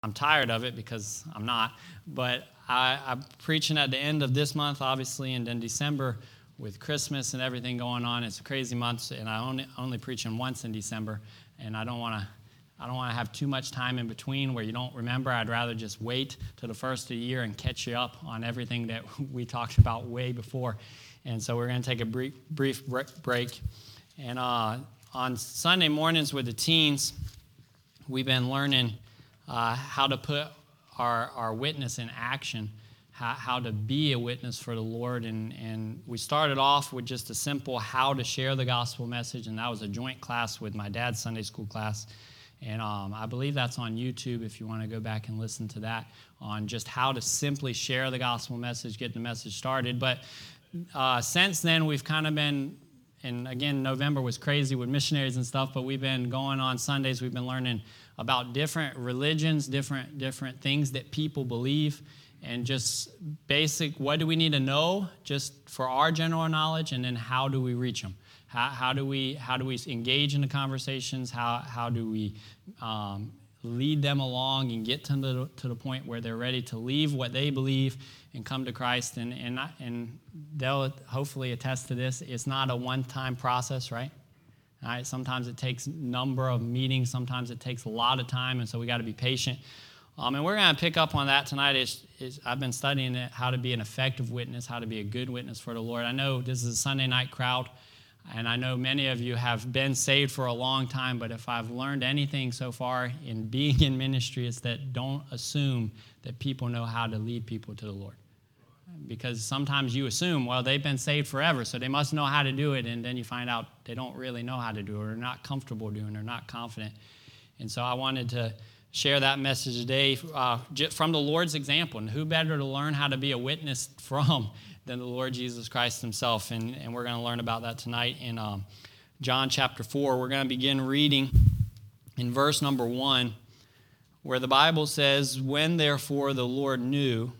I'm tired of it because I'm not, but I'm preaching at the end of this month, obviously, and then December with Christmas and everything going on. It's a crazy month, and I only preaching once in December, and I don't want to have too much time in between where you don't remember. I'd rather just wait till the first of the year and catch you up on everything that we talked about way before. And so we're going to take a brief break. And on Sunday mornings with the teens, we've been learning how to put our witness in action, how to be a witness for the Lord. And we started off with just a simple how to share the gospel message, and that was a joint class with my dad's Sunday school class. And I believe that's on YouTube if you want to go back and listen to that, on just how to simply share the gospel message, get the message started. But since then, we've kind of been, and again, November was crazy with missionaries and stuff, but we've been going on Sundays, we've been learning about different religions, different things that people believe, and just basic, what do we need to know just for our general knowledge, and then how do we reach them? How do we engage in the conversations? How do we lead them along and get to the point where they're ready to leave what they believe and come to Christ? And they'll hopefully attest to this. It's not a one-time process, right? All right. Sometimes it takes a number of meetings. Sometimes it takes a lot of time, and so we got to be patient. And we're going to pick up on that tonight. I've been studying it, how to be an effective witness, how to be a good witness for the Lord. I know this is a Sunday night crowd, and I know many of you have been saved for a long time, but if I've learned anything so far in being in ministry, it's that don't assume that people know how to lead people to the Lord. Because sometimes you assume, well, they've been saved forever, so they must know how to do it, and then you find out they don't really know how to do it, or they're not comfortable doing it, or not confident. And so I wanted to share that message today from the Lord's example. And who better to learn how to be a witness from than the Lord Jesus Christ himself? And we're going to learn about that tonight in John chapter 4. We're going to begin reading in verse number 1, where the Bible says, "When therefore the Lord knew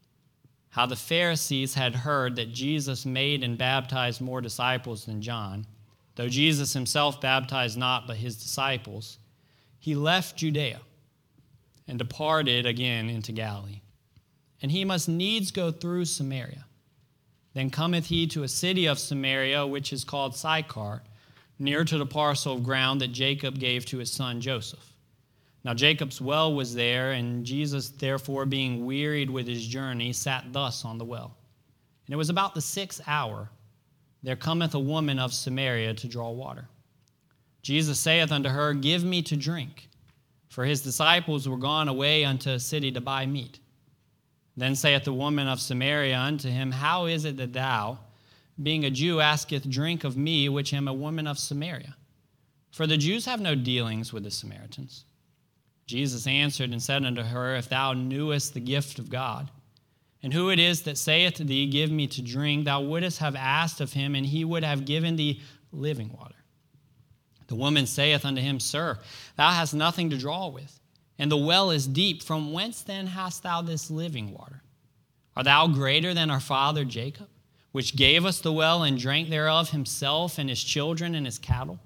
how the Pharisees had heard that Jesus made and baptized more disciples than John, though Jesus himself baptized not but his disciples, he left Judea and departed again into Galilee. And he must needs go through Samaria. Then cometh he to a city of Samaria, which is called Sychar, near to the parcel of ground that Jacob gave to his son Joseph. Now Jacob's well was there, and Jesus, therefore, being wearied with his journey, sat thus on the well. And it was about the 6th hour. There cometh a woman of Samaria to draw water. Jesus saith unto her, Give me to drink. For his disciples were gone away unto a city to buy meat. Then saith the woman of Samaria unto him, How is it that thou, being a Jew, asketh drink of me, which am a woman of Samaria? For the Jews have no dealings with the Samaritans. Jesus answered and said unto her, If thou knewest the gift of God, and who it is that saith to thee, Give me to drink, thou wouldest have asked of him, and he would have given thee living water. The woman saith unto him, Sir, thou hast nothing to draw with, and the well is deep. From whence then hast thou this living water? Art thou greater than our father Jacob, which gave us the well and drank thereof himself and his children and his cattle?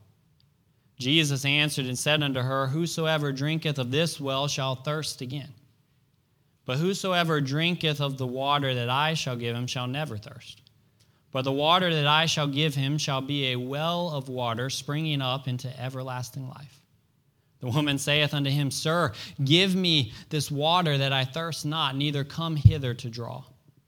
Jesus answered and said unto her, Whosoever drinketh of this well shall thirst again. But whosoever drinketh of the water that I shall give him shall never thirst. But the water that I shall give him shall be a well of water springing up into everlasting life. The woman saith unto him, Sir, give me this water that I thirst not, neither come hither to draw.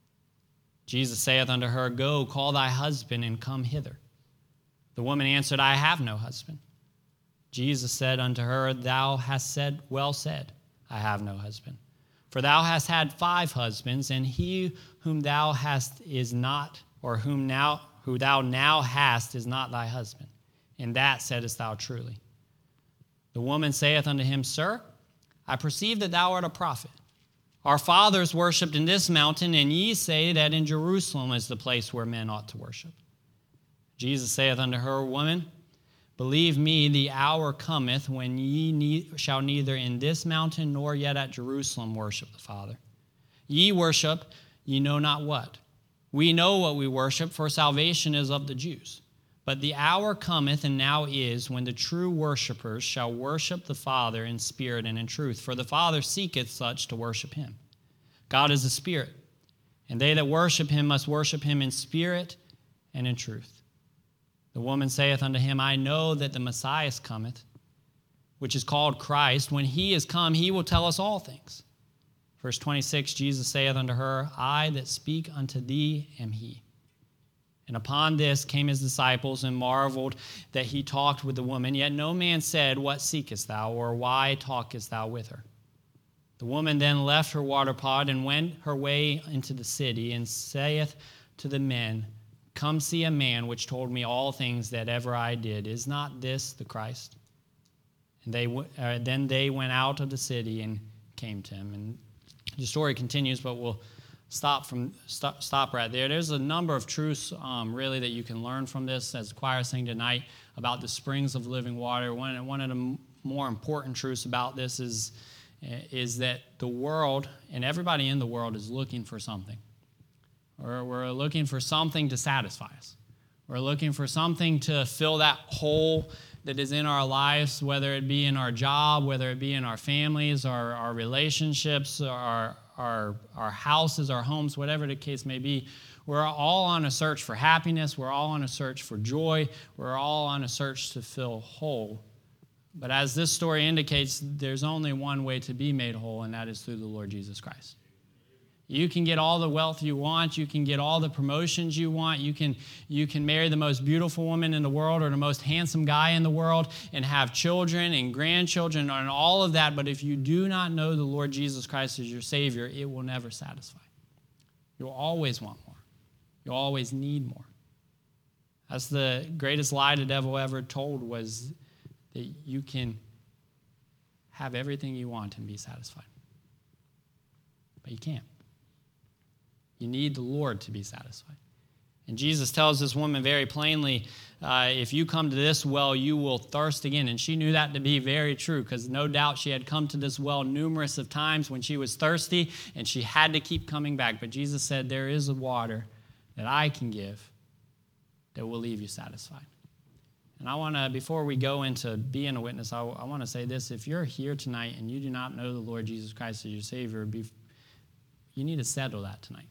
Jesus saith unto her, Go, call thy husband, and come hither. The woman answered, I have no husband. Jesus said unto her, Thou hast said, well said, I have no husband. For thou hast had 5 husbands, and he whom thou hast is not, or who thou now hast is not thy husband. In that saidst thou truly. The woman saith unto him, Sir, I perceive that thou art a prophet. Our fathers worshipped in this mountain, and ye say that in Jerusalem is the place where men ought to worship. Jesus saith unto her, Woman, believe me, the hour cometh when ye shall neither in this mountain nor yet at Jerusalem worship the Father. Ye worship, ye know not what. We know what we worship, for salvation is of the Jews. But the hour cometh, and now is, when the true worshipers shall worship the Father in spirit and in truth. For the Father seeketh such to worship him. God is a spirit, and they that worship him must worship him in spirit and in truth. The woman saith unto him, I know that the Messiah cometh, which is called Christ. When he is come, he will tell us all things. Verse 26, Jesus saith unto her, I that speak unto thee am he. And upon this came his disciples and marveled that he talked with the woman. Yet no man said, What seekest thou? Or why talkest thou with her? The woman then left her water pot and went her way into the city, and saith to the men, Come see a man which told me all things that ever I did. Is not this the Christ? And then they went out of the city and came to him. And the story continues, but we'll stop right there. There's a number of truths really that you can learn from this, as the choir sang tonight, about the springs of living water. One of the more important truths about this is that the world and everybody in the world is looking for something. We're looking for something to satisfy us. We're looking for something to fill that hole that is in our lives, whether it be in our job, whether it be in our families, our relationships, our houses, our homes, whatever the case may be. We're all on a search for happiness. We're all on a search for joy. We're all on a search to feel whole. But as this story indicates, there's only one way to be made whole, and that is through the Lord Jesus Christ. You can get all the wealth you want. You can get all the promotions you want. You can marry the most beautiful woman in the world or the most handsome guy in the world and have children and grandchildren and all of that. But if you do not know the Lord Jesus Christ as your Savior, it will never satisfy. You'll always want more. You'll always need more. That's the greatest lie the devil ever told, was that you can have everything you want and be satisfied. But you can't. You need the Lord to be satisfied. And Jesus tells this woman very plainly, if you come to this well, you will thirst again. And she knew that to be very true, because no doubt she had come to this well numerous of times when she was thirsty, and she had to keep coming back. But Jesus said, there is a water that I can give that will leave you satisfied. And I want to, before we go into being a witness, I want to say this. If you're here tonight and you do not know the Lord Jesus Christ as your Savior, you need to settle that tonight.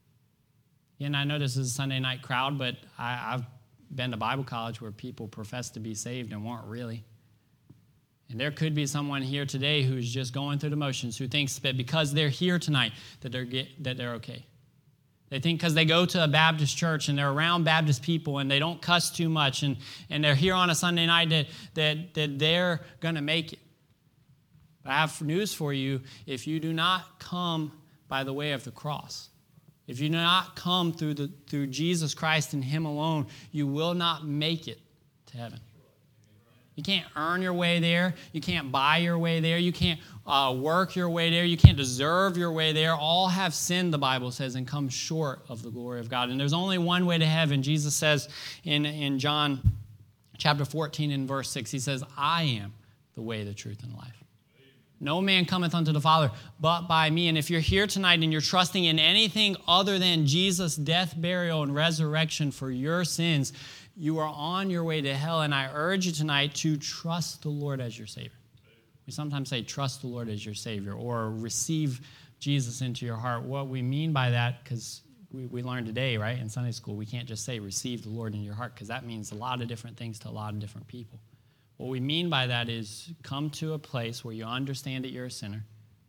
And I know this is a Sunday night crowd, but I've been to Bible college where people profess to be saved and weren't really. And there could be someone here today who's just going through the motions, who thinks that because they're here tonight that they're okay. They think because they go to a Baptist church and they're around Baptist people and they don't cuss too much and they're here on a Sunday night that they're going to make it. But I have news for you. If you do not come by the way of the cross, if you do not come through Jesus Christ and Him alone, you will not make it to heaven. You can't earn your way there. You can't buy your way there. You can't work your way there. You can't deserve your way there. All have sinned, the Bible says, and come short of the glory of God. And there's only one way to heaven. Jesus says in John chapter 14 and verse 6, He says, I am the way, the truth, and the life. No man cometh unto the Father but by me. And if you're here tonight and you're trusting in anything other than Jesus' death, burial, and resurrection for your sins, you are on your way to hell. And I urge you tonight to trust the Lord as your Savior. We sometimes say trust the Lord as your Savior or receive Jesus into your heart. What we mean by that, because we learned today, right, in Sunday school, we can't just say receive the Lord in your heart, because that means a lot of different things to a lot of different people. What we mean by that is come to a place where you understand that you're a sinner,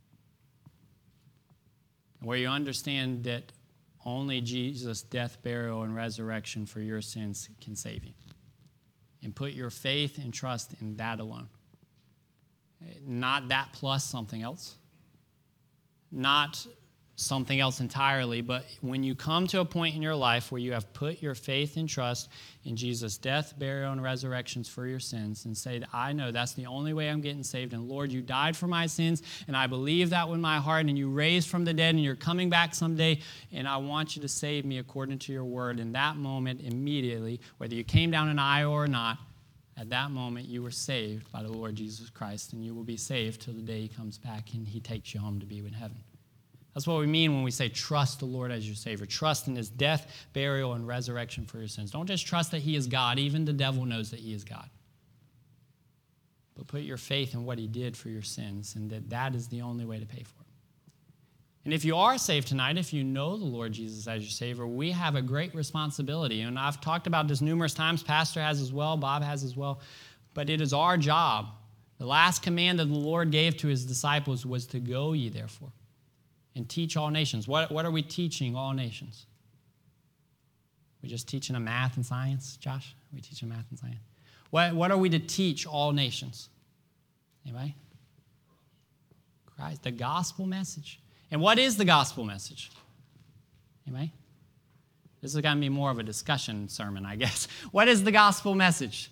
where you understand that only Jesus' death, burial, and resurrection for your sins can save you. And put your faith and trust in that alone. Not that plus something else. Not something else entirely, but when you come to a point in your life where you have put your faith and trust in Jesus' death, burial, and resurrections for your sins, and say, I know that's the only way I'm getting saved, and Lord, you died for my sins, and I believe that with my heart, and you raised from the dead, and you're coming back someday, and I want you to save me according to your word. In that moment, immediately, whether you came down an aisle or not, at that moment, you were saved by the Lord Jesus Christ, and you will be saved till the day He comes back and He takes you home to be in heaven. That's what we mean when we say trust the Lord as your Savior. Trust in his death, burial, and resurrection for your sins. Don't just trust that he is God. Even the devil knows that he is God. But put your faith in what he did for your sins, and that is the only way to pay for it. And if you are saved tonight, if you know the Lord Jesus as your Savior, we have a great responsibility. And I've talked about this numerous times. Pastor has as well. Bob has as well. But it is our job. The last command that the Lord gave to his disciples was to go ye therefore and teach all nations. What are we teaching all nations? We just teaching them math and science, Josh? Are we teaching math and science? What are we to teach all nations? Anybody? Christ, the gospel message. And what is the gospel message? Anybody? This is going to be more of a discussion sermon, I guess. What is the gospel message?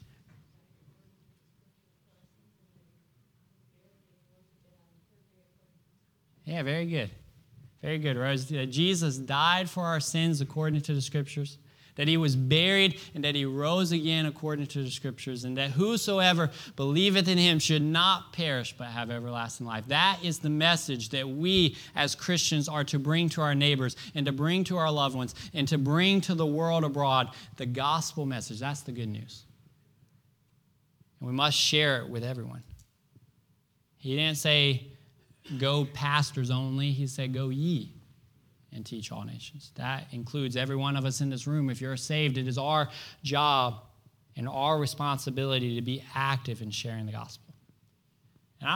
Yeah, very good. Very good, Rose. Jesus died for our sins according to the Scriptures, that he was buried, and that he rose again according to the Scriptures, and that whosoever believeth in him should not perish but have everlasting life. That is the message that we as Christians are to bring to our neighbors and to bring to our loved ones and to bring to the world abroad. The gospel message, that's the good news. And we must share it with everyone. He didn't say, go pastors only. He said, go ye and teach all nations. That includes every one of us in this room. If you're saved, it is our job and our responsibility to be active in sharing the gospel. And I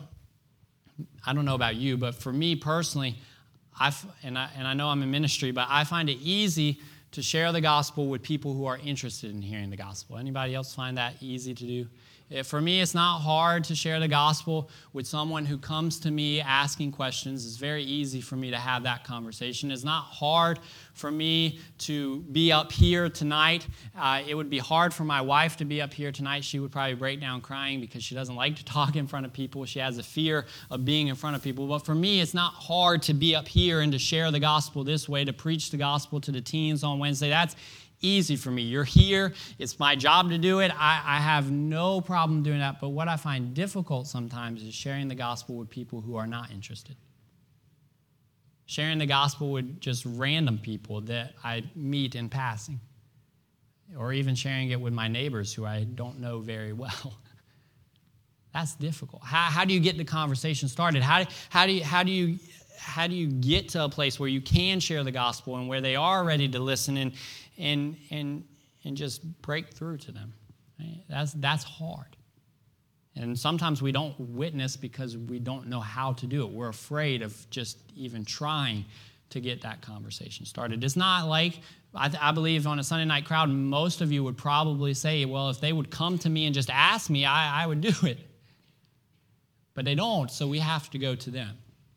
don't know about you, but for me personally, I know I'm in ministry, but I find it easy to share the gospel with people who are interested in hearing the gospel. Anybody else find that easy to do? For me, it's not hard to share the gospel with someone who comes to me asking questions. It's very easy for me to have that conversation. It's not hard for me to be up here tonight. It would be hard for my wife to be up here tonight. She would probably break down crying because she doesn't like to talk in front of people. She has a fear of being in front of people. But for me, it's not hard to be up here and to share the gospel this way, to preach the gospel to the teens on Wednesday. That's easy for me. You're here. It's my job to do it. I have no problem doing that. But what I find difficult sometimes is sharing the gospel with people who are not interested. Sharing the gospel with just random people that I meet in passing. Or even sharing it with my neighbors who I don't know very well. That's difficult. How do you get the conversation started? How do you get to a place where you can share the gospel and where they are ready to listen and just break through to them? Right? That's hard. And sometimes we don't witness because we don't know how to do it. We're afraid of just even trying to get that conversation started. It's not like, I believe on a Sunday night crowd, most of you would probably say, well, if they would come to me and just ask me, I would do it. But they don't, so we have to go to them.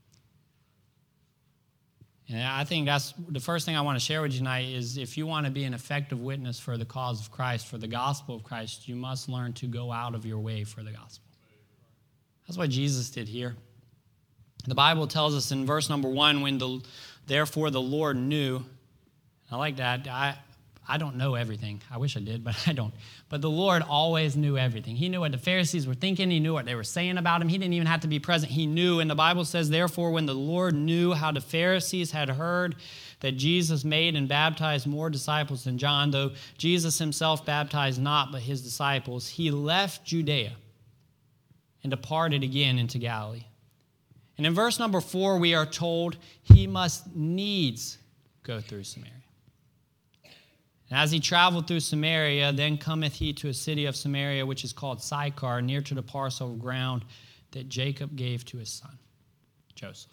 And I think that's the first thing I want to share with you tonight is if you want to be an effective witness for the cause of Christ, for the gospel of Christ, you must learn to go out of your way for the gospel. That's what Jesus did here. The Bible tells us in verse number 1, therefore the Lord knew. I like that. I don't know everything. I wish I did, but I don't. But the Lord always knew everything. He knew what the Pharisees were thinking. He knew what they were saying about him. He didn't even have to be present. He knew. And the Bible says, therefore, when the Lord knew how the Pharisees had heard that Jesus made and baptized more disciples than John, though Jesus himself baptized not but his disciples, he left Judea and departed again into Galilee. And in verse number 4, we are told he must needs go through Samaria. And as he traveled through Samaria, then cometh he to a city of Samaria, which is called Sychar, near to the parcel of ground that Jacob gave to his son, Joseph.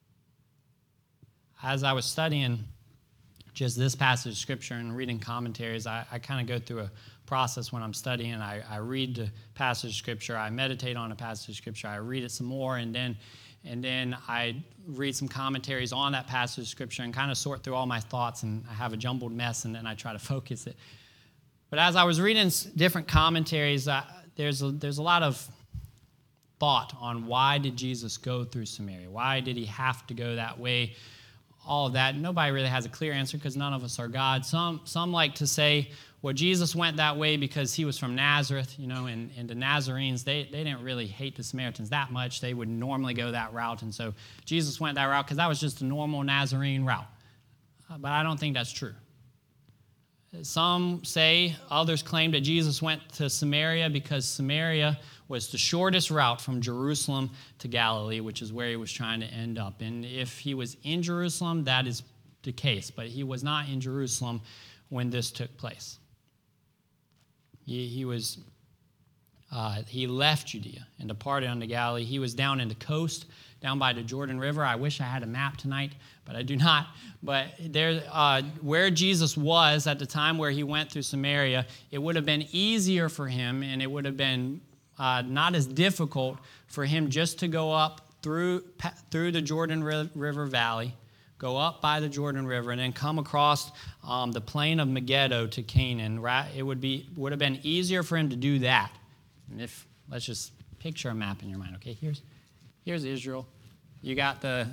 As I was studying just this passage of Scripture and reading commentaries, I kind of go through a process when I'm studying. I read the passage of Scripture, I meditate on a passage of Scripture, I read it some more, and then I read some commentaries on that passage of Scripture and kind of sort through all my thoughts, and I have a jumbled mess, and then I try to focus it. But as I was reading different commentaries, there's a lot of thought on why did Jesus go through Samaria? Why did he have to go that way? All of that. Nobody really has a clear answer because none of us are God. Some like to say, Well, Jesus went that way because he was from Nazareth, and the Nazarenes, they didn't really hate the Samaritans that much. They would normally go that route, and so Jesus went that route because that was just a normal Nazarene route. But I don't think that's true. Some say, others claim that Jesus went to Samaria because Samaria was the shortest route from Jerusalem to Galilee, which is where he was trying to end up. And if he was in Jerusalem, that is the case. But he was not in Jerusalem when this took place. He left Judea and departed unto Galilee. He was down in the coast, down by the Jordan River. I wish I had a map tonight, but I do not. But there, where Jesus was at the time where he went through Samaria, it would have been easier for him, and it would have been not as difficult for him just to go up through the Jordan River Valley, go up by the Jordan River, and then come across the plain of Megiddo to Canaan. It would have been easier for him to do that. And let's just picture a map in your mind. Okay, here's Israel. You got the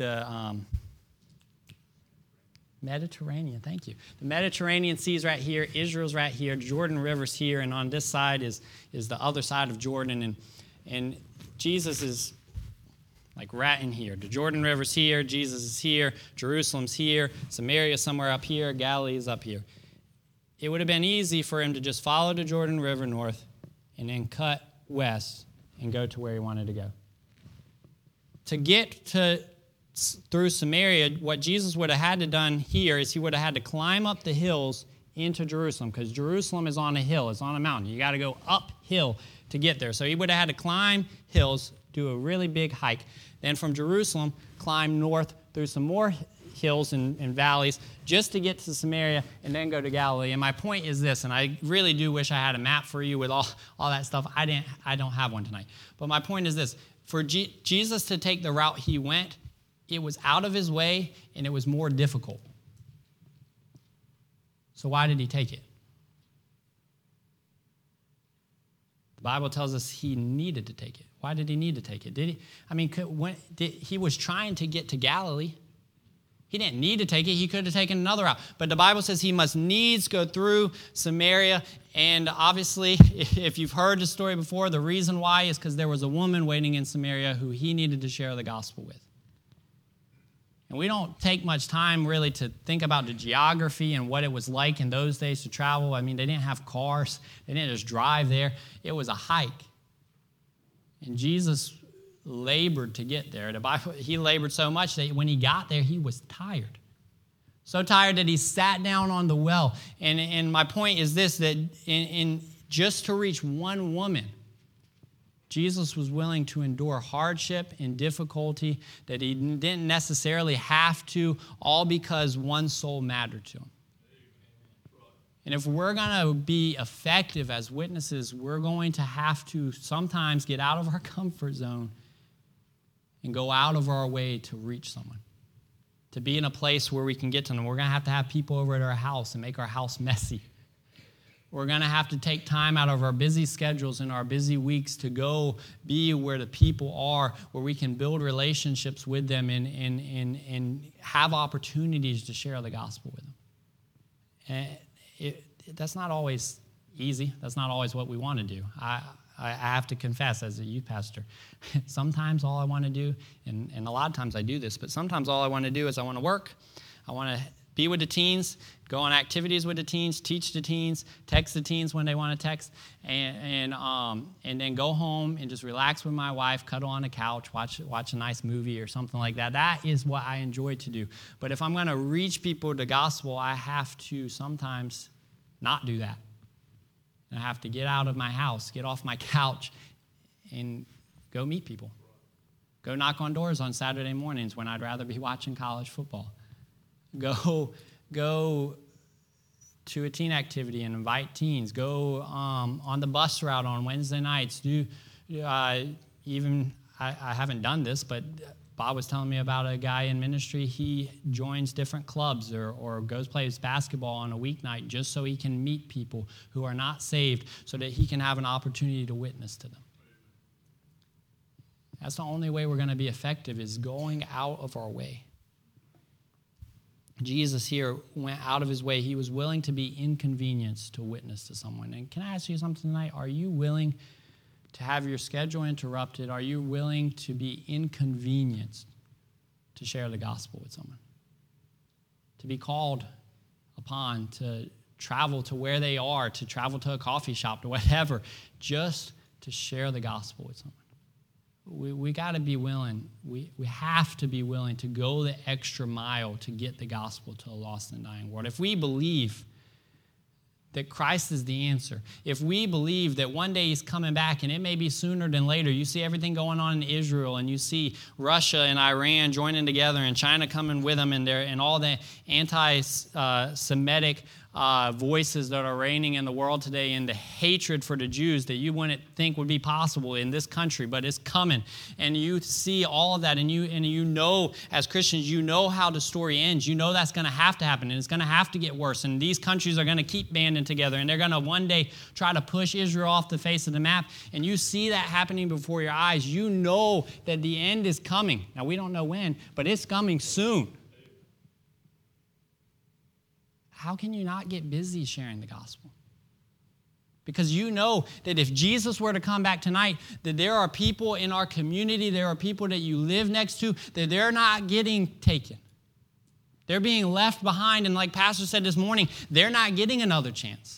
Mediterranean. Thank you. The Mediterranean Sea is right here. Israel's right here. The Jordan River's here, and on this side is the other side of Jordan, and Jesus is like right in here. The Jordan River's here, Jesus is here, Jerusalem's here, Samaria somewhere up here, Galilee is up here. It would have been easy for him to just follow the Jordan River north and then cut west and go to where he wanted to go. To get through Samaria, what Jesus would have had to done here is he would have had to climb up the hills into Jerusalem, because Jerusalem is on a hill, it's on a mountain. You got to go uphill to get there. So he would have had to climb hills, do a really big hike. Then from Jerusalem, climb north through some more hills and valleys just to get to Samaria and then go to Galilee. And my point is this, and I really do wish I had a map for you with all that stuff. I don't have one tonight. But my point is this. For Jesus to take the route he went, it was out of his way and it was more difficult. So why did he take it? The Bible tells us he needed to take it. Why did he need to take it? Did he? I mean, he was trying to get to Galilee. He didn't need to take it. He could have taken another route. But the Bible says he must needs go through Samaria. And obviously, if you've heard the story before, the reason why is because there was a woman waiting in Samaria who he needed to share the gospel with. And we don't take much time really to think about the geography and what it was like in those days to travel. I mean, they didn't have cars. They didn't just drive there. It was a hike. And Jesus labored to get there. The Bible, he labored so much that when he got there, he was tired. So tired that he sat down on the well. And my point is this, that in just to reach one woman, Jesus was willing to endure hardship and difficulty that he didn't necessarily have to, all because one soul mattered to him. And if we're going to be effective as witnesses, we're going to have to sometimes get out of our comfort zone and go out of our way to reach someone, to be in a place where we can get to them. We're going to have people over at our house and make our house messy. We're going to have to take time out of our busy schedules and our busy weeks to go be where the people are, where we can build relationships with them and have opportunities to share the gospel with them. And that's not always easy. That's not always what we want to do. I have to confess, as a youth pastor, sometimes all I want to do, and a lot of times I do this, but sometimes all I want to do is I want to work. I want to be with the teens, go on activities with the teens, teach the teens, text the teens when they want to text, and then go home and just relax with my wife, cuddle on the couch, watch a nice movie or something like that. That is what I enjoy to do. But if I'm going to reach people with the gospel, I have to sometimes not do that. I have to get out of my house, get off my couch, and go meet people. Go knock on doors on Saturday mornings when I'd rather be watching college football. Go to a teen activity and invite teens. Go on the bus route on Wednesday nights. I haven't done this, but Bob was telling me about a guy in ministry. He joins different clubs or goes plays basketball on a weeknight just so he can meet people who are not saved so that he can have an opportunity to witness to them. That's the only way we're going to be effective, is going out of our way. Jesus here went out of his way. He was willing to be inconvenienced to witness to someone. And can I ask you something tonight? Are you willing to have your schedule interrupted? Are you willing to be inconvenienced to share the gospel with someone? To be called upon to travel to where they are, to travel to a coffee shop, to whatever, just to share the gospel with someone. We got to be willing. We have to be willing to go the extra mile to get the gospel to a lost and dying world. If we believe that Christ is the answer, if we believe that one day he's coming back, and it may be sooner than later, you see everything going on in Israel, and you see Russia and Iran joining together, and China coming with them, and all the anti-Semitic voices that are reigning in the world today, and the hatred for the Jews that you wouldn't think would be possible in this country, but it's coming. And you see all of that, and you know, as Christians, you know how the story ends. You know that's going to happen, and it's going to have to get worse. And these countries are going to keep banding together, and they're going to one day try to push Israel off the face of the map. And you see that happening before your eyes. You know that the end is coming. Now, we don't know when, but it's coming soon. How can you not get busy sharing the gospel? Because you know that if Jesus were to come back tonight, that there are people in our community, there are people that you live next to, that they're not getting taken. They're being left behind, and like Pastor said this morning, they're not getting another chance.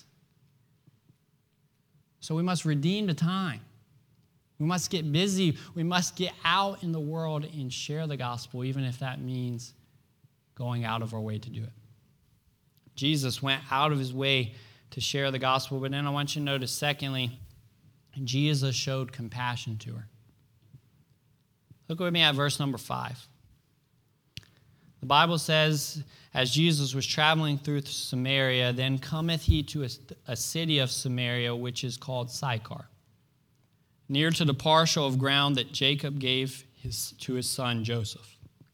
So we must redeem the time. We must get busy. We must get out in the world and share the gospel, even if that means going out of our way to do it. Jesus went out of his way to share the gospel, but then I want you to notice, secondly, Jesus showed compassion to her. Look with me at verse number 5. The Bible says, as Jesus was traveling through Samaria, then cometh he to a city of Samaria, which is called Sychar, near to the parcel of ground that Jacob gave to his son Joseph.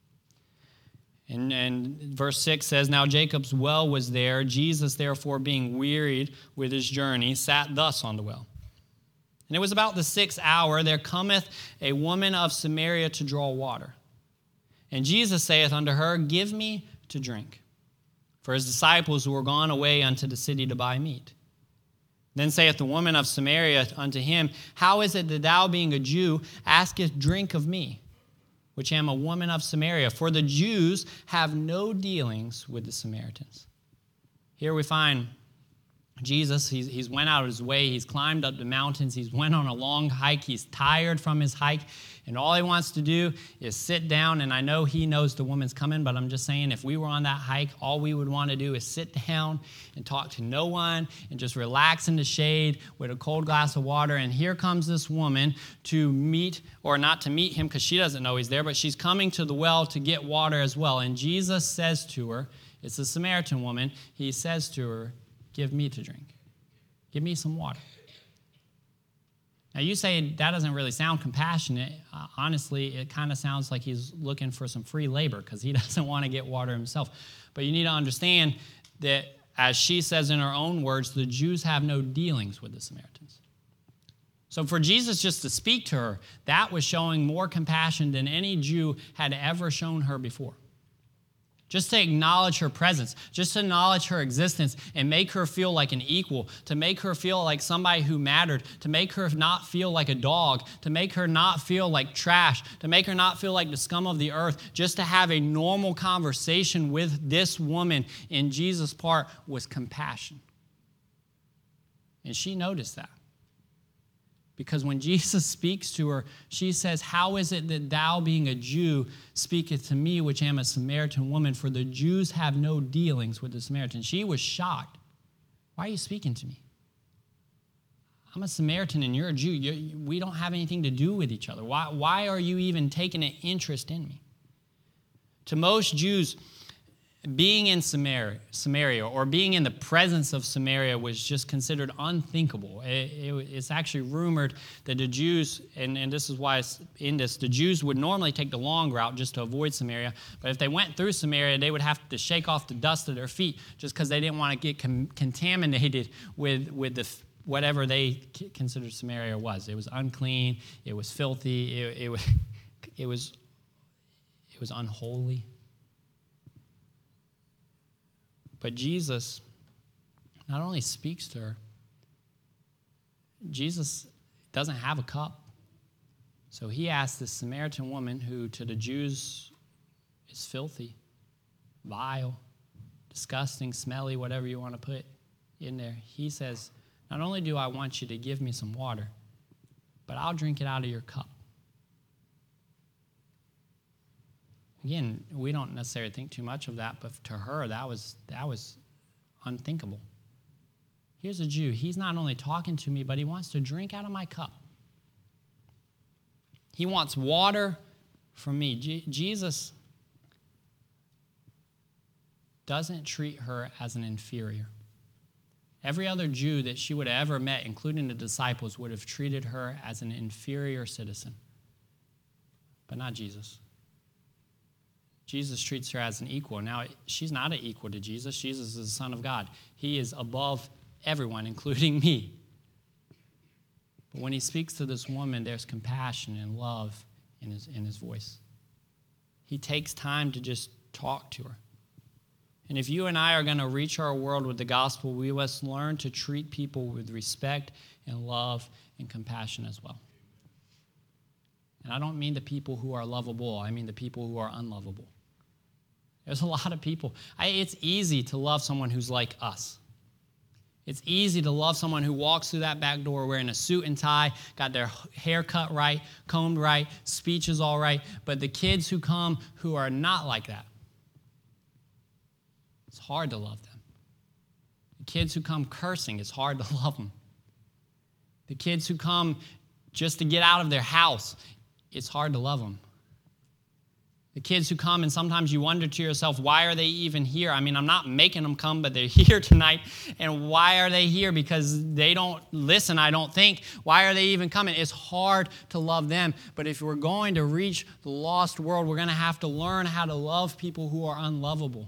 And verse 6 says, now Jacob's well was there. Jesus, therefore, being wearied with his journey, sat thus on the well. And it was about the 6th hour, there cometh a woman of Samaria to draw water. And Jesus saith unto her, give me to drink. For his disciples were gone away unto the city to buy meat. Then saith the woman of Samaria unto him, how is it that thou, being a Jew, askest drink of me, which am a woman of Samaria? For the Jews have no dealings with the Samaritans. Here we find Jesus, he's went out of his way. He's climbed up the mountains. He's went on a long hike. He's tired from his hike. And all he wants to do is sit down. And I know he knows the woman's coming, but I'm just saying, if we were on that hike, all we would want to do is sit down and talk to no one and just relax in the shade with a cold glass of water. And here comes this woman to meet, or not to meet him because she doesn't know he's there, but she's coming to the well to get water as well. And Jesus says to her, it's a Samaritan woman, he says to her, give me to drink. Give me some water. Now, you say that doesn't really sound compassionate. Honestly, it kind of sounds like he's looking for some free labor because he doesn't want to get water himself. But you need to understand that, as she says in her own words, the Jews have no dealings with the Samaritans. So for Jesus just to speak to her, that was showing more compassion than any Jew had ever shown her before. Just to acknowledge her presence, just to acknowledge her existence and make her feel like an equal, to make her feel like somebody who mattered, to make her not feel like a dog, to make her not feel like trash, to make her not feel like the scum of the earth, just to have a normal conversation with this woman in Jesus' part was compassion. And she noticed that. Because when Jesus speaks to her, she says, how is it that thou, being a Jew, speaketh to me, which am a Samaritan woman? For the Jews have no dealings with the Samaritans. She was shocked. Why are you speaking to me? I'm a Samaritan and you're a Jew. We don't have anything to do with each other. Why are you even taking an interest in me? To most Jews, being in Samaria or being in the presence of Samaria was just considered unthinkable. It's actually rumored that the Jews, and this is why it's in this, the Jews would normally take the long route just to avoid Samaria. But if they went through Samaria, they would have to shake off the dust of their feet just because they didn't want to get contaminated with the whatever they considered Samaria was. It was unclean. It was filthy. It was unholy. But Jesus not only speaks to her, Jesus doesn't have a cup. So he asked this Samaritan woman, who to the Jews is filthy, vile, disgusting, smelly, whatever you want to put in there. He says, not only do I want you to give me some water, but I'll drink it out of your cup. Again, we don't necessarily think too much of that, but to her, that was unthinkable. Here's a Jew. He's not only talking to me, but he wants to drink out of my cup. He wants water from me. Jesus doesn't treat her as an inferior. Every other Jew that she would have ever met, including the disciples, would have treated her as an inferior citizen. But not Jesus. Jesus treats her as an equal. Now, she's not an equal to Jesus. Jesus is the Son of God. He is above everyone, including me. But when he speaks to this woman, there's compassion and love in his voice. He takes time to just talk to her. And if you and I are going to reach our world with the gospel, we must learn to treat people with respect and love and compassion as well. And I don't mean the people who are lovable. I mean the people who are unlovable. There's a lot of people. It's easy to love someone who's like us. It's easy to love someone who walks through that back door wearing a suit and tie, got their hair cut right, combed right, speech is all right. But the kids who come who are not like that, it's hard to love them. The kids who come cursing, it's hard to love them. The kids who come just to get out of their house, it's hard to love them. The kids who come and sometimes you wonder to yourself, why are they even here? I mean, I'm not making them come, but they're here tonight. And why are they here? Because they don't listen, I don't think. Why are they even coming? It's hard to love them. But if we're going to reach the lost world, we're going to have to learn how to love people who are unlovable,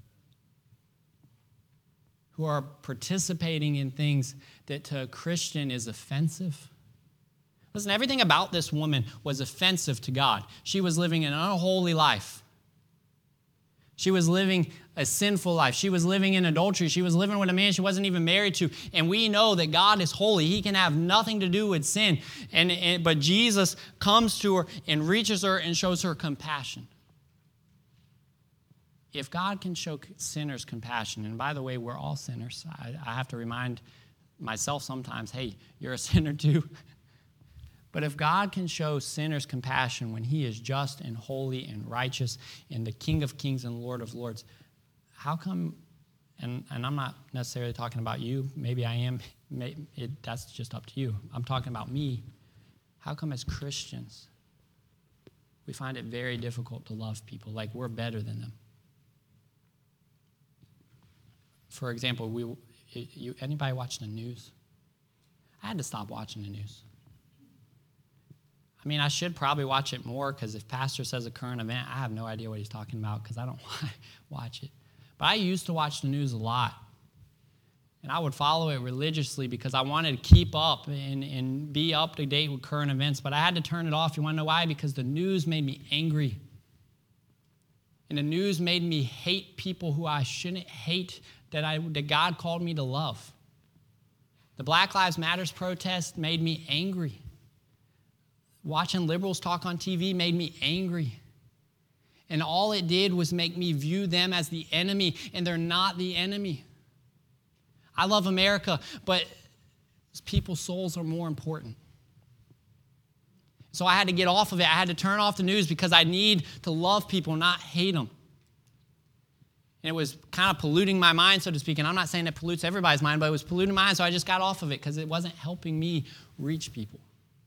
who are participating in things that to a Christian is offensive. Listen, everything about this woman was offensive to God. She was living an unholy life. She was living a sinful life. She was living in adultery. She was living with a man she wasn't even married to. And we know that God is holy. He can have nothing to do with sin. But Jesus comes to her and reaches her and shows her compassion. If God can show sinners compassion, and by the way, we're all sinners. I have to remind myself sometimes, hey, you're a sinner too. But if God can show sinners compassion when he is just and holy and righteous and the King of Kings and Lord of Lords, how come, and I'm not necessarily talking about you, maybe I am, that's just up to you. I'm talking about me. How come as Christians we find it very difficult to love people like we're better than them? For example, anybody watch the news? I had to stop watching the news. I mean, I should probably watch it more because if pastor says a current event, I have no idea what he's talking about because I don't watch it. But I used to watch the news a lot. And I would follow it religiously because I wanted to keep up and be up to date with current events. But I had to turn it off. You want to know why? Because the news made me angry. And the news made me hate people who I shouldn't hate that God called me to love. The Black Lives Matters protest made me angry. Watching liberals talk on TV made me angry. And all it did was make me view them as the enemy, and they're not the enemy. I love America, but people's souls are more important. So I had to get off of it. I had to turn off the news because I need to love people, not hate them. And it was kind of polluting my mind, so to speak. And I'm not saying it pollutes everybody's mind, but it was polluting mine, so I just got off of it because it wasn't helping me reach people.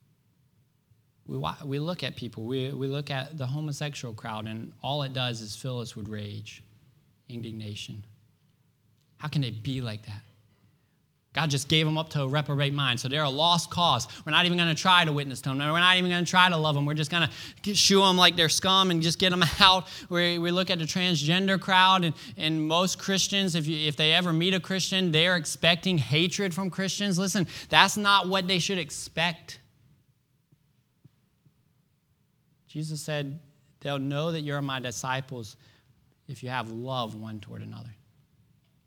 We look at people. We look at the homosexual crowd, and all it does is fill us with rage, indignation. How can they be like that? God just gave them up to a reprobate mind, so they're a lost cause. We're not even going to try to witness to them. We're not even going to try to love them. We're just going to shoo them like they're scum and just get them out. We look at the transgender crowd, and most Christians, if they ever meet a Christian, they're expecting hatred from Christians. Listen, that's not what they should expect. Jesus said, they'll know that you're my disciples if you have love one toward another.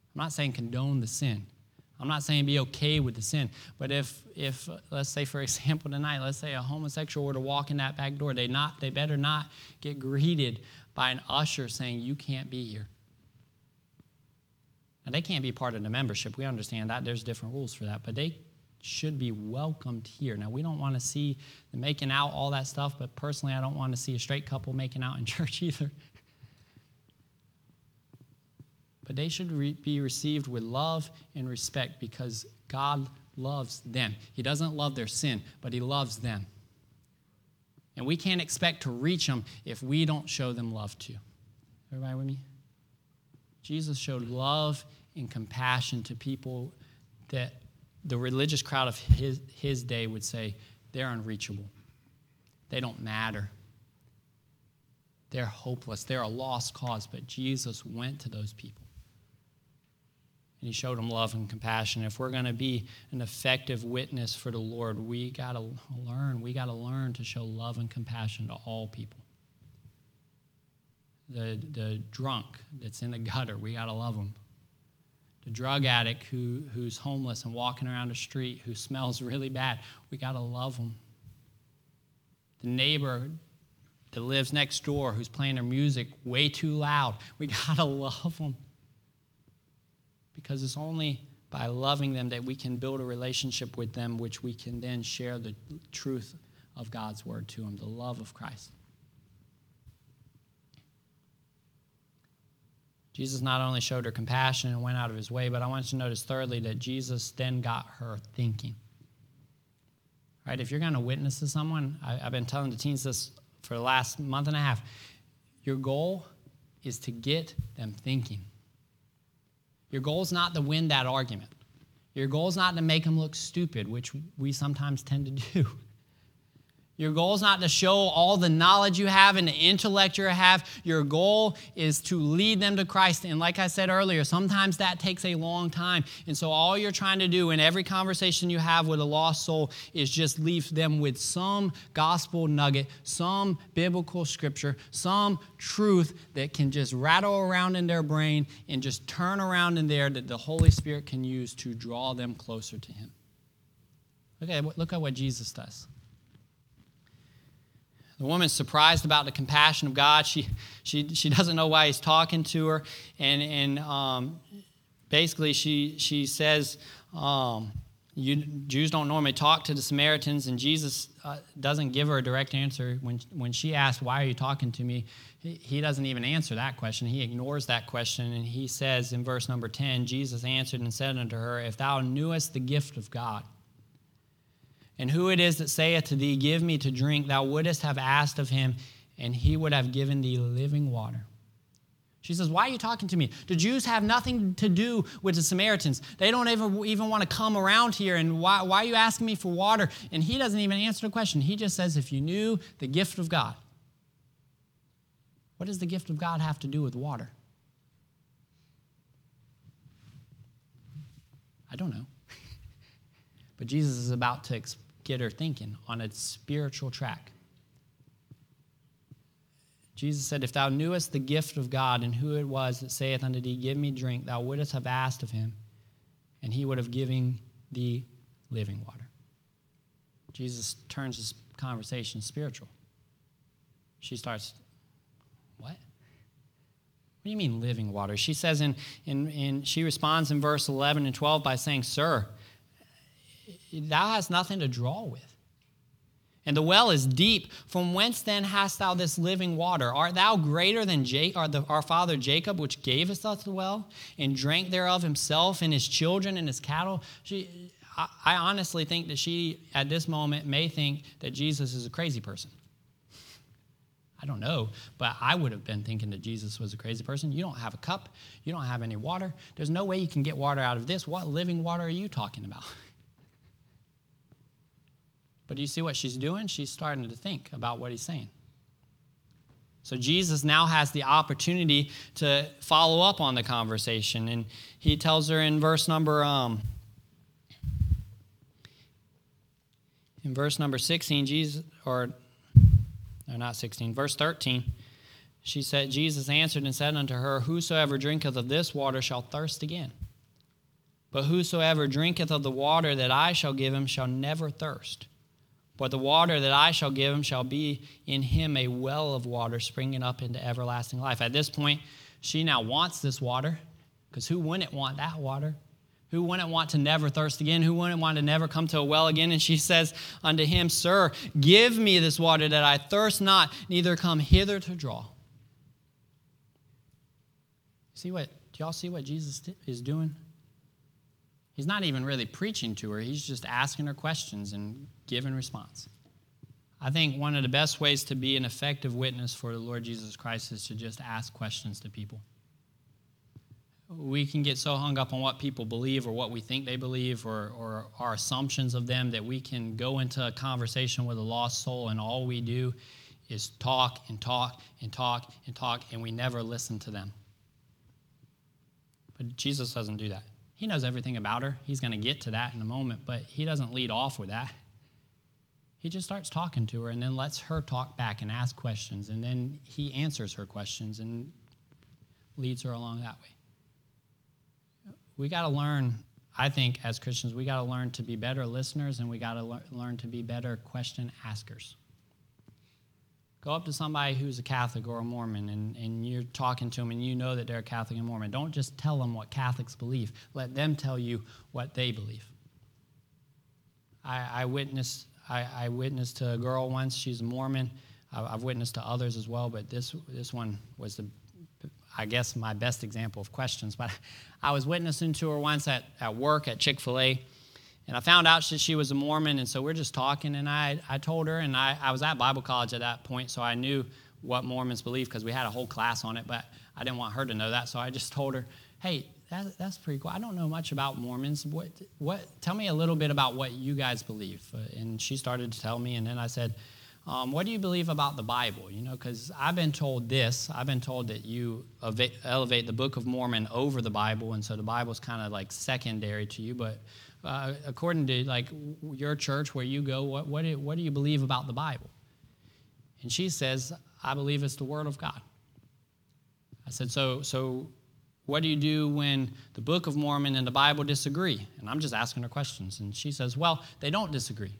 I'm not saying condone the sin. I'm not saying be okay with the sin. But if let's say, for example, tonight, let's say a homosexual were to walk in that back door, they better not get greeted by an usher saying, you can't be here. Now, they can't be part of the membership. We understand that. There's different rules for that. But they should be welcomed here. Now, we don't want to see the making out, all that stuff, but personally, I don't want to see a straight couple making out in church either. But they should be received with love and respect because God loves them. He doesn't love their sin, but he loves them. And we can't expect to reach them if we don't show them love too. Everybody with me? Jesus showed love and compassion to people that the religious crowd of his day would say, they're unreachable. They don't matter. They're hopeless. They're a lost cause. But Jesus went to those people. And he showed them love and compassion. If we're going to be an effective witness for the Lord, we got to learn. We got to learn to show love and compassion to all people. The drunk that's in the gutter, we got to love him. The drug addict who's homeless and walking around the street, who smells really bad, we got to love him. The neighbor that lives next door who's playing their music way too loud, we got to love them. Because it's only by loving them that we can build a relationship with them, which we can then share the truth of God's word to them, the love of Christ. Jesus not only showed her compassion and went out of his way, but I want you to notice thirdly that Jesus then got her thinking. Right? If you're going to witness to someone, I've been telling the teens this for the last month and a half, your goal is to get them thinking. Your goal is not to win that argument. Your goal is not to make them look stupid, which we sometimes tend to do. Your goal is not to show all the knowledge you have and the intellect you have. Your goal is to lead them to Christ. And like I said earlier, sometimes that takes a long time. And so all you're trying to do in every conversation you have with a lost soul is just leave them with some gospel nugget, some biblical scripture, some truth that can just rattle around in their brain and just turn around in there that the Holy Spirit can use to draw them closer to him. Look at what Jesus does. The woman's surprised about the compassion of God. She doesn't know why he's talking to her. And basically she says, you Jews don't normally talk to the Samaritans. And Jesus doesn't give her a direct answer. When she asks, why are you talking to me? He doesn't even answer that question. He ignores that question. And he says in verse number 10, Jesus answered and said unto her, if thou knewest the gift of God, and who it is that saith to thee, give me to drink, thou wouldest have asked of him, and he would have given thee living water. She says, why are you talking to me? The Jews have nothing to do with the Samaritans. They don't even want to come around here, and why are you asking me for water? And he doesn't even answer the question. He just says, if you knew the gift of God. What does the gift of God have to do with water? I don't know. But Jesus is about to get her thinking on a spiritual track. Jesus said, if thou knewest the gift of God and who it was that saith unto thee, give me drink, thou wouldest have asked of him, and he would have given thee living water. Jesus turns this conversation spiritual. She starts, what? What do you mean living water? She says she responds in verse 11 and 12 by saying, Sir, thou hast nothing to draw with. And the well is deep. From whence then hast thou this living water? Art thou greater than our father Jacob, which gave us the well, and drank thereof himself and his children and his cattle? I honestly think that she, at this moment, may think that Jesus is a crazy person. I don't know, but I would have been thinking that Jesus was a crazy person. You don't have a cup. You don't have any water. There's no way you can get water out of this. What living water are you talking about? But do you see what she's doing? She's starting to think about what he's saying. So Jesus now has the opportunity to follow up on the conversation. And he tells her in verse number 16, verse 13, Jesus answered and said unto her, Whosoever drinketh of this water shall thirst again. But whosoever drinketh of the water that I shall give him shall never thirst. But the water that I shall give him shall be in him a well of water springing up into everlasting life. At this point, she now wants this water, because who wouldn't want that water? Who wouldn't want to never thirst again? Who wouldn't want to never come to a well again? And she says unto him, Sir, give me this water that I thirst not, neither come hither to draw. Do y'all see what Jesus is doing? He's not even really preaching to her. He's just asking her questions and giving response. I think one of the best ways to be an effective witness for the Lord Jesus Christ is to just ask questions to people. We can get so hung up on what people believe or what we think they believe or our assumptions of them that we can go into a conversation with a lost soul and all we do is talk and talk and talk and talk and we never listen to them. But Jesus doesn't do that. He knows everything about her. He's going to get to that in a moment, but he doesn't lead off with that. He just starts talking to her and then lets her talk back and ask questions, and then he answers her questions and leads her along that way. We got to learn, I think, as Christians, we got to learn to be better listeners and we got to learn to be better question askers. Go up to somebody who's a Catholic or a Mormon and you're talking to them and you know that they're a Catholic and Mormon. Don't just tell them what Catholics believe. Let them tell you what they believe. I witnessed to a girl once. She's a Mormon. I've witnessed to others as well, but this one was, I guess, my best example of questions. But I was witnessing to her once at work at Chick-fil-A. And I found out she was a Mormon, and so we're just talking, and I told her, and I was at Bible college at that point, so I knew what Mormons believe because we had a whole class on it, but I didn't want her to know that, so I just told her, hey, that's pretty cool. I don't know much about Mormons. Tell me a little bit about what you guys believe. And she started to tell me, and then I said, what do you believe about the Bible? You know, because I've been told this. I've been told that you elevate the Book of Mormon over the Bible, and so the Bible's kind of like secondary to you, but according to like your church where you go, what do you believe about the Bible? And she says, I believe it's the Word of God. I said, so what do you do when the Book of Mormon and the Bible disagree? And I'm just asking her questions. And she says, well, they don't disagree.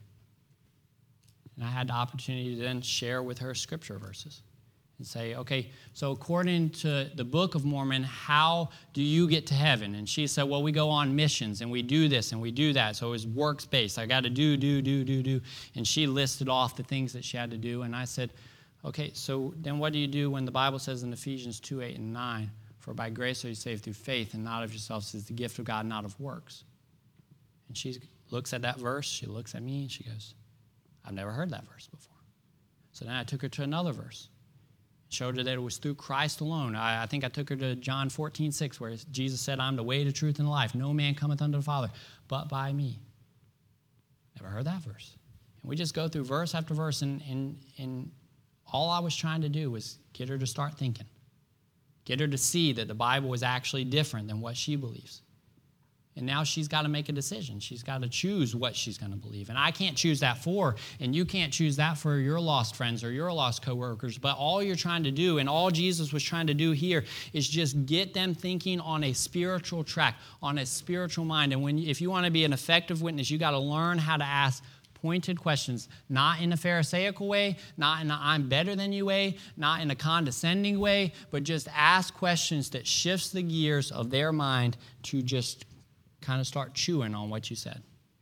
And I had the opportunity to then share with her scripture verses and say, okay, so according to the Book of Mormon, how do you get to heaven? And she said, well, we go on missions, and we do this, and we do that. So it was works-based. I got to do. And she listed off the things that she had to do. And I said, okay, so then what do you do when the Bible says in Ephesians 2:8 and 9, for by grace are you saved through faith, and not of yourselves is the gift of God, not of works? And she looks at that verse, she looks at me, and she goes, I've never heard that verse before. So then I took her to another verse. Showed her that it was through Christ alone. I think I took her to John 14:6, where Jesus said, I'm the way, the truth, and the life. No man cometh unto the Father but by me. Never heard that verse. And we just go through verse after verse, and all I was trying to do was get her to start thinking. Get her to see that the Bible is actually different than what she believes. And now she's got to make a decision. She's got to choose what she's going to believe. And I can't choose that for her, and you can't choose that for your lost friends or your lost coworkers. But all you're trying to do, and all Jesus was trying to do here, is just get them thinking on a spiritual track, on a spiritual mind. And if you want to be an effective witness, you got to learn how to ask pointed questions, not in a Pharisaical way, not in a I'm better than you way, not in a condescending way, but just ask questions that shifts the gears of their mind to just kind of start chewing on what you said.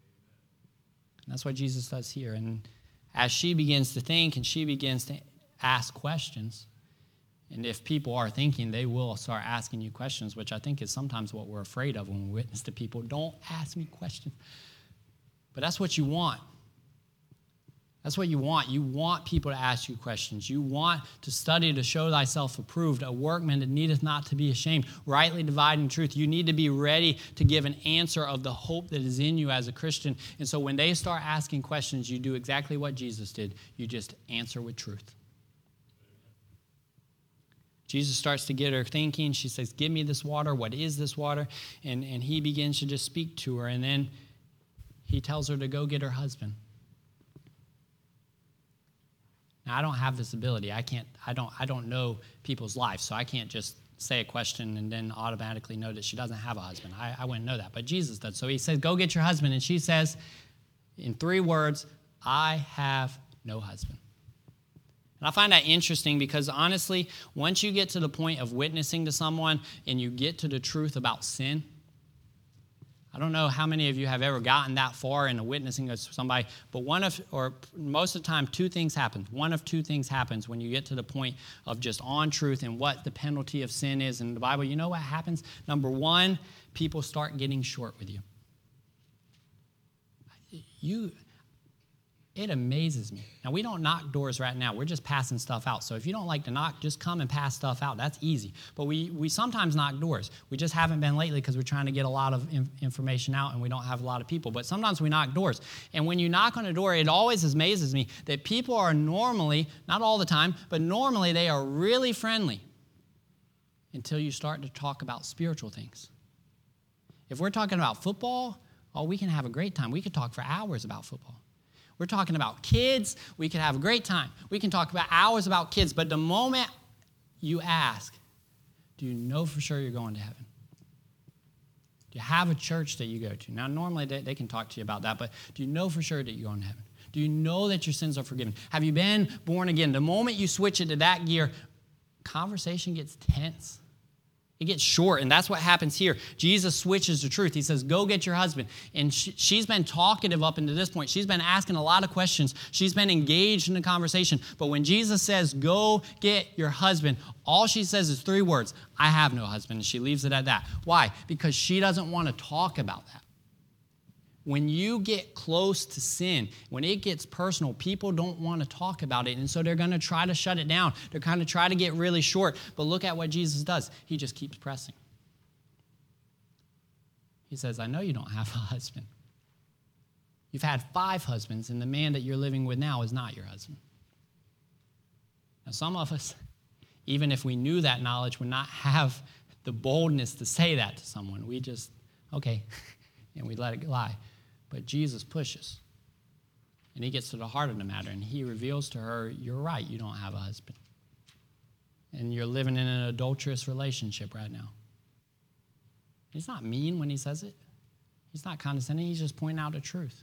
And that's what Jesus does here. And as she begins to think and she begins to ask questions, and if people are thinking, they will start asking you questions, which I think is sometimes what we're afraid of when we witness to people. Don't ask me questions. But that's what you want. That's what you want. You want people to ask you questions. You want to study to show thyself approved, a workman that needeth not to be ashamed, rightly dividing truth. You need to be ready to give an answer of the hope that is in you as a Christian. And so when they start asking questions, you do exactly what Jesus did. You just answer with truth. Jesus starts to get her thinking. She says, give me this water. What is this water? And he begins to just speak to her. And then he tells her to go get her husband. Now, I don't have this ability. I don't know people's lives, so I can't just say a question and then automatically know that she doesn't have a husband. I wouldn't know that, but Jesus does. So he says, go get your husband. And she says, in 3 words, I have no husband. And I find that interesting because honestly, once you get to the point of witnessing to someone and you get to the truth about sin, I don't know how many of you have ever gotten that far in the witnessing of somebody, but most of the time, 2 things happen. One of 2 things happens when you get to the point of just on truth and what the penalty of sin is in the Bible. You know what happens? Number 1, people start getting short with you. It amazes me. Now, we don't knock doors right now. We're just passing stuff out. So if you don't like to knock, just come and pass stuff out. That's easy. But we sometimes knock doors. We just haven't been lately because we're trying to get a lot of information out and we don't have a lot of people. But sometimes we knock doors. And when you knock on a door, it always amazes me that people are normally, not all the time, but normally they are really friendly until you start to talk about spiritual things. If we're talking about football, we can have a great time. We could talk for hours about football. We're talking about kids, we can have a great time. We can talk about hours about kids, but the moment you ask, do you know for sure you're going to heaven? Do you have a church that you go to? Now, normally they can talk to you about that, but do you know for sure that you're going to heaven? Do you know that your sins are forgiven? Have you been born again? The moment you switch it to that gear, conversation gets tense. It gets short, and that's what happens here. Jesus switches the truth. He says, go get your husband. And she's been talkative up until this point. She's been asking a lot of questions. She's been engaged in the conversation. But when Jesus says, go get your husband, all she says is 3 words, I have no husband, and she leaves it at that. Why? Because she doesn't want to talk about that. When you get close to sin, when it gets personal, people don't want to talk about it. And so they're going to try to shut it down. They're going to try to get really short. But look at what Jesus does. He just keeps pressing. He says, I know you don't have a husband. You've had 5 husbands, and the man that you're living with now is not your husband. Now, some of us, even if we knew that knowledge, would not have the boldness to say that to someone. We just, okay, and we let it lie. But Jesus pushes, and he gets to the heart of the matter, and he reveals to her, you're right, you don't have a husband. And you're living in an adulterous relationship right now. He's not mean when he says it. He's not condescending. He's just pointing out the truth.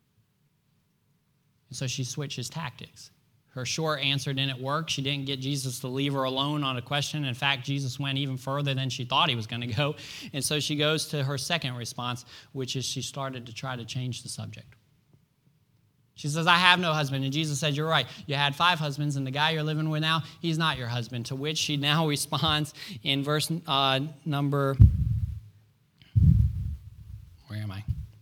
And so she switches tactics. Her short answer didn't work. She didn't get Jesus to leave her alone on a question. In fact, Jesus went even further than she thought he was going to go. And so she goes to her second response, which is she started to try to change the subject. She says, I have no husband. And Jesus said, you're right. You had 5 husbands, and the guy you're living with now, he's not your husband. To which she now responds in verse number, where am I?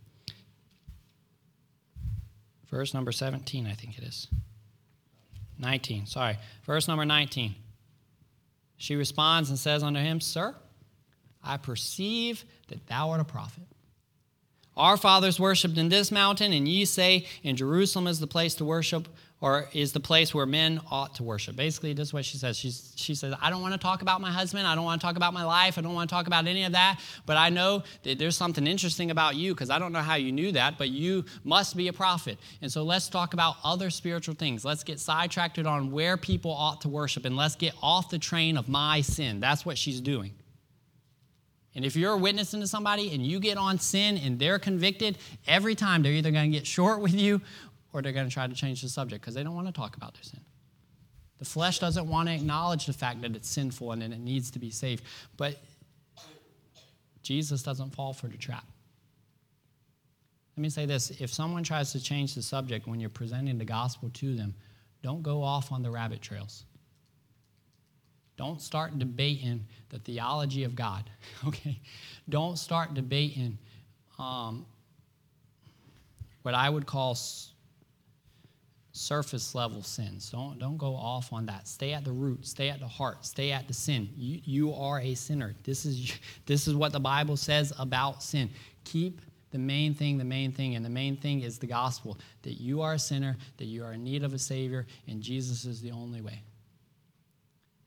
Verse number 17, I think it is. 19, sorry. Verse number 19. She responds and says unto him, Sir, I perceive that thou art a prophet. Our fathers worshipped in this mountain, and ye say in Jerusalem is the place to worship, or is the place where men ought to worship. Basically, this is what she says. She says, I don't want to talk about my husband. I don't want to talk about my life. I don't want to talk about any of that. But I know that there's something interesting about you, because I don't know how you knew that, but you must be a prophet. And so let's talk about other spiritual things. Let's get sidetracked on where people ought to worship, and let's get off the train of my sin. That's what she's doing. And if you're witnessing to somebody and you get on sin and they're convicted, every time they're either going to get short with you or they're going to try to change the subject because they don't want to talk about their sin. The flesh doesn't want to acknowledge the fact that it's sinful and that it needs to be saved. But Jesus doesn't fall for the trap. Let me say this. If someone tries to change the subject when you're presenting the gospel to them, don't go off on the rabbit trails. Don't start debating the theology of God, okay? Don't start debating what I would call surface level sins. Don't go off on that. Stay at the root. Stay at the heart. Stay at the sin. You are a sinner. This is what the Bible says about sin. Keep the main thing, and the main thing is the gospel, that you are a sinner, that you are in need of a Savior, and Jesus is the only way.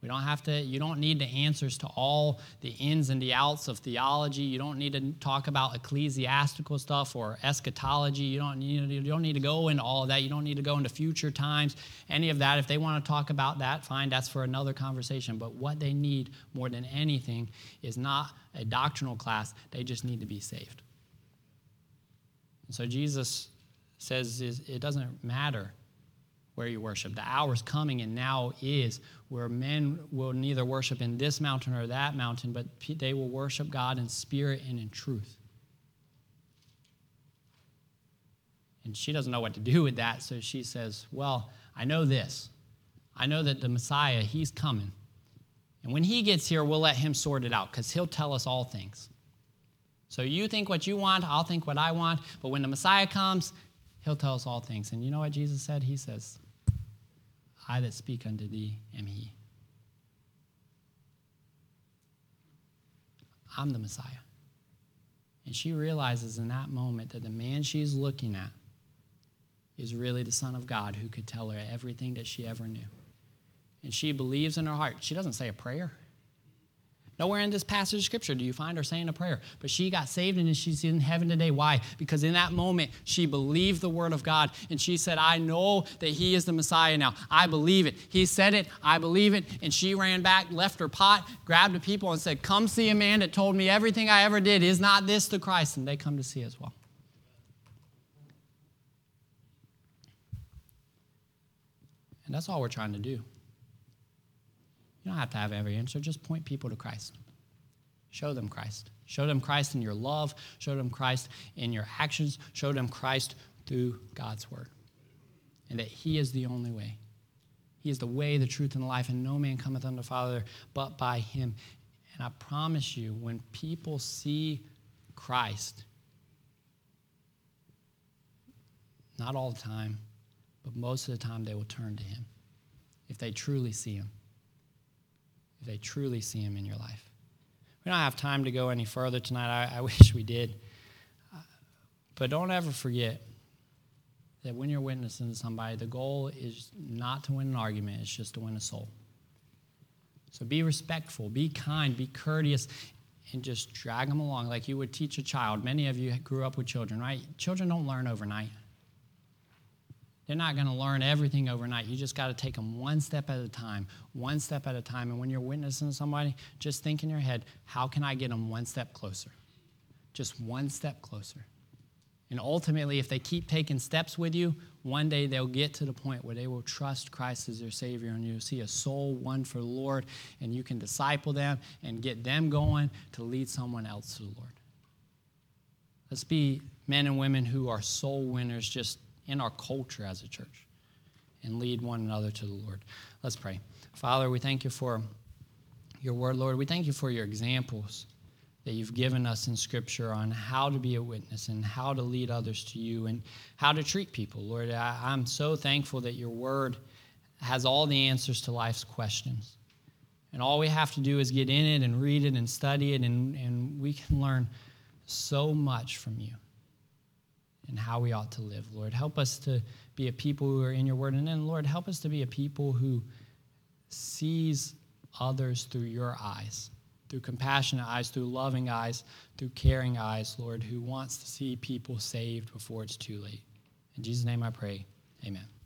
You don't need the answers to all the ins and the outs of theology. You don't need to talk about ecclesiastical stuff or eschatology. You don't need to go into all of that. You don't need to go into future times, any of that. If they want to talk about that, fine, that's for another conversation. But what they need more than anything is not a doctrinal class. They just need to be saved. And so Jesus says it doesn't matter where you worship. The hour's coming and now is where men will neither worship in this mountain or that mountain, but they will worship God in spirit and in truth. And she doesn't know what to do with that, so she says, well, I know this. I know that the Messiah, he's coming. And when he gets here, we'll let him sort it out because he'll tell us all things. So you think what you want, I'll think what I want, but when the Messiah comes, he'll tell us all things. And you know what Jesus said? He says, I that speak unto thee am he. I'm the Messiah. And she realizes in that moment that the man she's looking at is really the Son of God who could tell her everything that she ever knew. And she believes in her heart. She doesn't say a prayer. Nowhere in this passage of Scripture do you find her saying a prayer. But she got saved and she's in heaven today. Why? Because in that moment, she believed the word of God. And she said, I know that he is the Messiah now. I believe it. He said it. I believe it. And she ran back, left her pot, grabbed the people and said, come see a man that told me everything I ever did. Is not this the Christ? And they come to see as well. And that's all we're trying to do. You don't have to have every answer. Just point people to Christ. Show them Christ. Show them Christ in your love. Show them Christ in your actions. Show them Christ through God's word. And that he is the only way. He is the way, the truth, and the life, and no man cometh unto the Father but by him. And I promise you, when people see Christ, not all the time, but most of the time they will turn to him if they truly see him. If they truly see him in your life. We don't have time to go any further tonight. I wish we did. But don't ever forget that when you're witnessing to somebody, the goal is not to win an argument. It's just to win a soul. So be respectful, be kind, be courteous, and just drag them along like you would teach a child. Many of you grew up with children, right? Children don't learn overnight. They're not going to learn everything overnight. You just got to take them one step at a time, one step at a time. And when you're witnessing to somebody, just think in your head, how can I get them one step closer? Just one step closer. And ultimately, if they keep taking steps with you, one day they'll get to the point where they will trust Christ as their Savior, and you'll see a soul won for the Lord, and you can disciple them and get them going to lead someone else to the Lord. Let's be men and women who are soul winners just in our culture as a church and lead one another to the Lord. Let's pray. Father, we thank you for your word, Lord. We thank you for your examples that you've given us in Scripture on how to be a witness and how to lead others to you and how to treat people. Lord, I'm so thankful that your word has all the answers to life's questions. And all we have to do is get in it and read it and study it, and we can learn so much from you and how we ought to live. Lord, help us to be a people who are in your word. And then, Lord, help us to be a people who sees others through your eyes, through compassionate eyes, through loving eyes, through caring eyes, Lord, who wants to see people saved before it's too late. In Jesus' name I pray, amen.